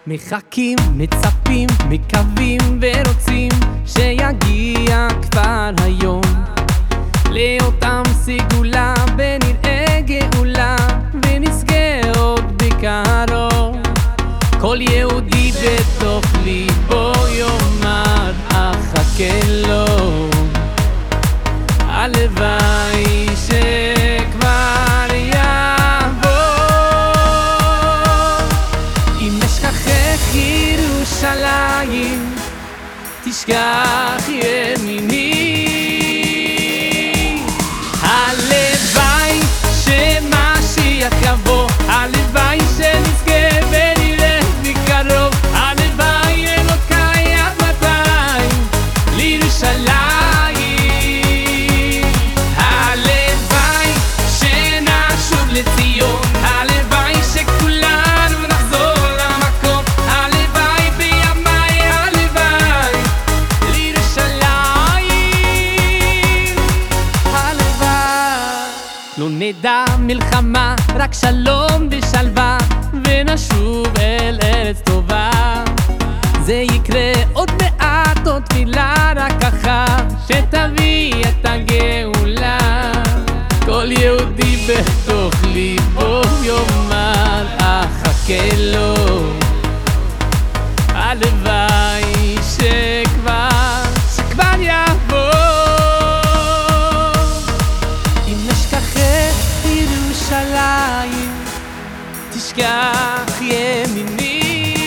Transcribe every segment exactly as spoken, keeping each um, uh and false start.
מחכים, מצפים, מקווים ורוצים שיגיע כבר היום לאותם סגולה ונראה גאולה ונזכה עוד בקרוב. כל יהודי בתוך ליבו יאמר אחכה לו, הלוואי שכבר יבוא. אם אשכחך ירושלים תשכח ימיני, הלוואי שמשיח יבוא, הלוואי שנזכה ונראה מקרוב, הלוואי אלוקיי עד מתי לירושלים, הלוואי שנשוב לציון, הלוואי שכולנו נחזור למקום, הלוואי בימיי, הלוואי לירושלים, הלוואי לא נדע מלחמה, רק שלום ושלווה, ונשוב אל ארץ טובה. זה יקרה עוד מעט, עוד תפילה רק אחר שתביא את הגאולה. כל יהודי בתוך ליבו יאמר אחכה לו, הלוואי שכבר, שכבר יבוא. אם אשכחך ירושלים תשכח ימיני,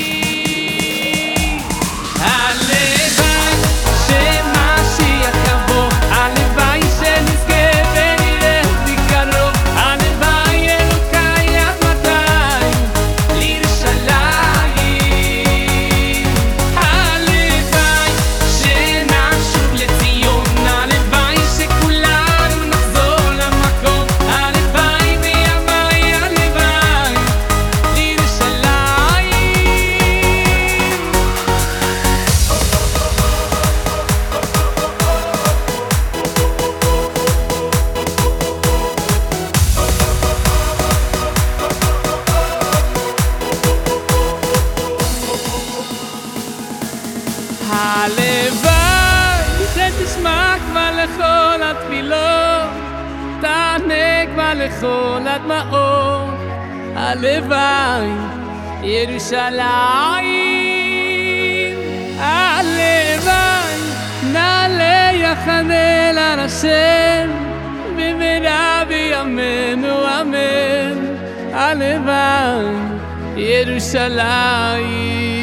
הלוואי שמשיח יבוא, הלוואי שנזכה ונראה מקרוב, הלוואי אלוקיי עד מתי לירושלים, הלוואי שנשוב לציון, הלוואי שכולנו נחזור למקום, הלוואי בימיי, הלוואי לירושלים. הלוואי שתשמע כבר לכל התפילות, תענה כבר לכל הדמעות, הלוואי ירושלים, הלוואי נעלה יחד אל הר השם במהרה בימינו אמן, הלוואי ירושלים.